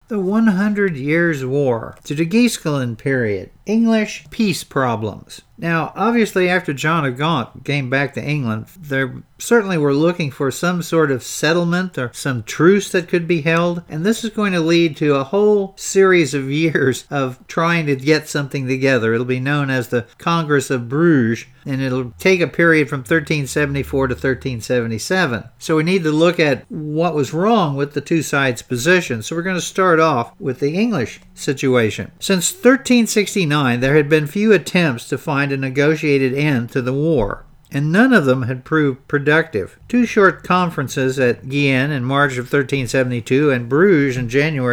The 100 Years' War to the Guesclin period. English peace problems. Now, obviously, after John of Gaunt came back to England, they certainly were looking for some sort of settlement or some truce that could be held, and this is going to lead to a whole series of years of trying to get something together. It'll be known as the Congress of Bruges, and it'll take a period from 1374 to 1377. So we need to look at what was wrong with the two sides' positions. So we're going to start off with the English situation. Since 1369, there had been few attempts to find a negotiated end to the war, and none of them had proved productive. Two short conferences at Gien in March of 1372 and Bruges in January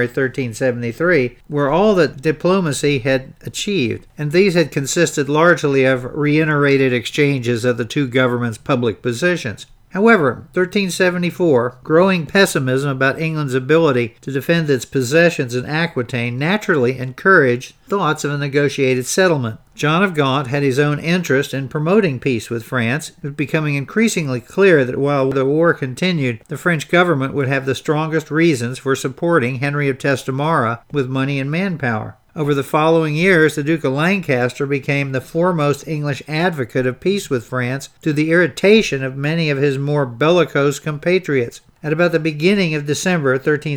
1373 were all that diplomacy had achieved, and these had consisted largely of reiterated exchanges of the two governments' public positions. However, 1374, growing pessimism about England's ability to defend its possessions in Aquitaine naturally encouraged thoughts of a negotiated settlement. John of Gaunt had his own interest in promoting peace with France. It was becoming increasingly clear that while the war continued, the French government would have the strongest reasons for supporting Henry of Trastamara with money and manpower. Over the following years, the Duke of Lancaster became the foremost English advocate of peace with France, to the irritation of many of his more bellicose compatriots. At about the beginning of December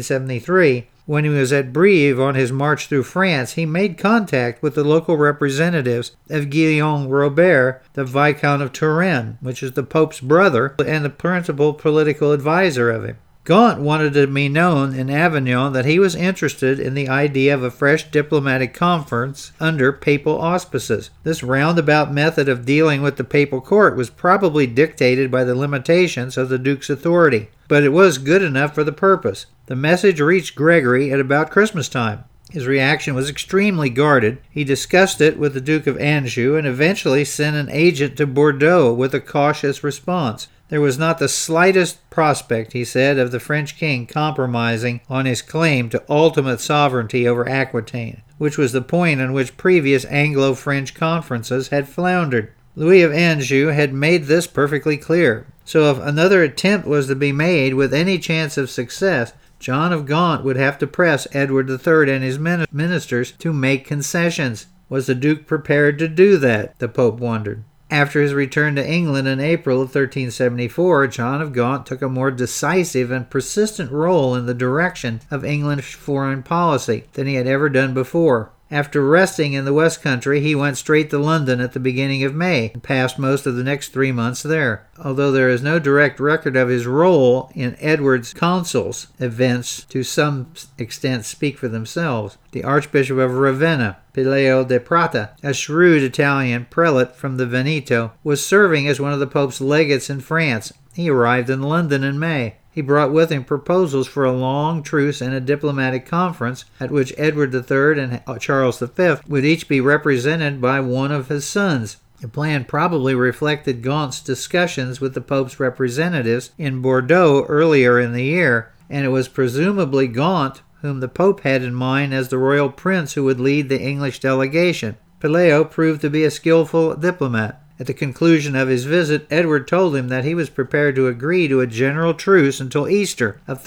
1373, when he was at Brive on his march through France, he made contact with the local representatives of Guillaume Robert, the Viscount of Turenne, which is the Pope's brother and the principal political advisor of him. Gaunt wanted to be known in Avignon that he was interested in the idea of a fresh diplomatic conference under papal auspices. This roundabout method of dealing with the papal court was probably dictated by the limitations of the Duke's authority, but it was good enough for the purpose. The message reached Gregory at about Christmas time. His reaction was extremely guarded. He discussed it with the Duke of Anjou and eventually sent an agent to Bordeaux with a cautious response. There was not the slightest prospect, he said, of the French king compromising on his claim to ultimate sovereignty over Aquitaine, which was the point on which previous Anglo-French conferences had floundered. Louis of Anjou had made this perfectly clear. So if another attempt was to be made with any chance of success, John of Gaunt would have to press Edward III and his ministers to make concessions. Was the Duke prepared to do that? The Pope wondered. After his return to England in April of 1374, John of Gaunt took a more decisive and persistent role in the direction of English foreign policy than he had ever done before. After resting in the West Country, he went straight to London at the beginning of May and passed most of the next 3 months there. Although there is no direct record of his role in Edward's councils, events to some extent speak for themselves. The Archbishop of Ravenna, Peleo de Prata, a shrewd Italian prelate from the Veneto, was serving as one of the Pope's legates in France. He arrived in London in May. He brought with him proposals for a long truce and a diplomatic conference at which Edward III and Charles V would each be represented by one of his sons. The plan probably reflected Gaunt's discussions with the Pope's representatives in Bordeaux earlier in the year, and it was presumably Gaunt whom the Pope had in mind as the royal prince who would lead the English delegation. Peleo proved to be a skillful diplomat. At the conclusion of his visit, Edward told him that he was prepared to agree to a general truce until Easter of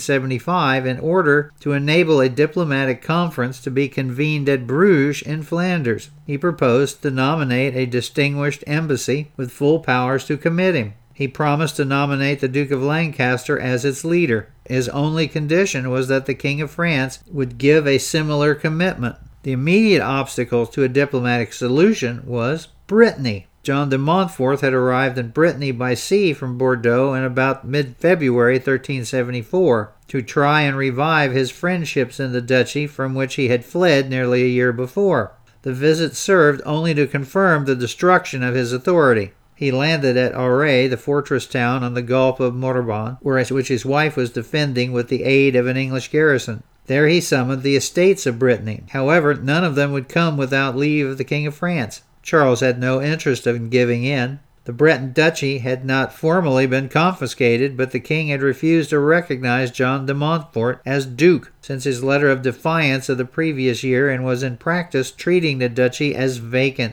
1375 in order to enable a diplomatic conference to be convened at Bruges in Flanders. He proposed to nominate a distinguished embassy with full powers to commit him. He promised to nominate the Duke of Lancaster as its leader. His only condition was that the King of France would give a similar commitment. The immediate obstacle to a diplomatic solution was Brittany. John de Montfort had arrived in Brittany by sea from Bordeaux in about mid-February 1374 to try and revive his friendships in the duchy from which he had fled nearly a year before. The visit served only to confirm the destruction of his authority. He landed at Auray, the fortress town on the Gulf of Morbihan, which his wife was defending with the aid of an English garrison. There he summoned the estates of Brittany. However, none of them would come without leave of the King of France. Charles had no interest in giving in. The Breton duchy had not formally been confiscated, but the king had refused to recognize John de Montfort as duke since his letter of defiance of the previous year and was in practice treating the duchy as vacant.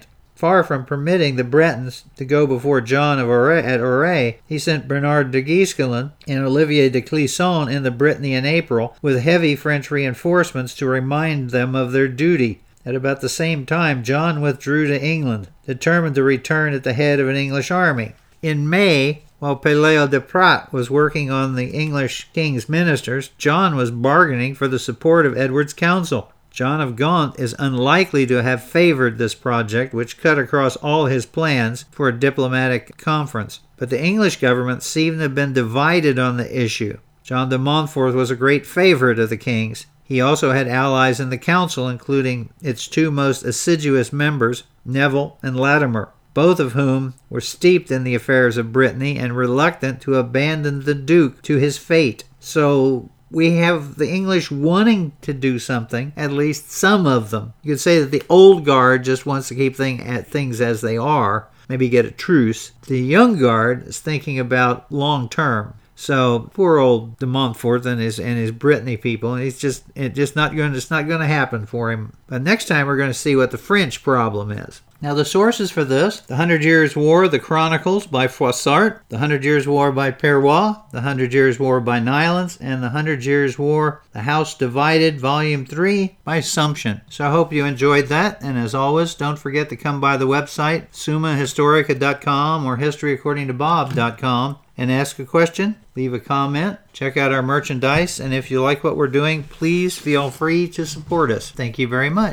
far from permitting the Bretons to go before John of Auray, he sent Bernard de Guesclin and Olivier de Clisson into Brittany in April with heavy French reinforcements to remind them of their duty. At about the same time, John withdrew to England, determined to return at the head of an English army. In May, while Pelléo de Prat was working on the English king's ministers, John was bargaining for the support of Edward's council. John of Gaunt is unlikely to have favored this project, which cut across all his plans for a diplomatic conference. But the English government seemed to have been divided on the issue. John de Montfort was a great favorite of the king's. He also had allies in the council, including its two most assiduous members, Neville and Latimer, both of whom were steeped in the affairs of Brittany and reluctant to abandon the Duke to his fate. So we have the English wanting to do something, at least some of them. You could say that the old guard just wants to keep things as they are, maybe get a truce. The young guard is thinking about long term. So poor old de Montfort and his Brittany people, it's not going to happen for him. But next time we're going to see what the French problem is. Now the sources for this: the 100 Years' War, the Chronicles by Froissart, the 100 Years' War by Perrois, the 100 Years' War by Nylans, and the 100 Years' War, The House Divided, Volume 3 by Sumption. So I hope you enjoyed that, and as always, don't forget to come by the website, summahistorica.com or historyaccordingtobob.com, and ask a question, leave a comment, check out our merchandise, and if you like what we're doing, please feel free to support us. Thank you very much.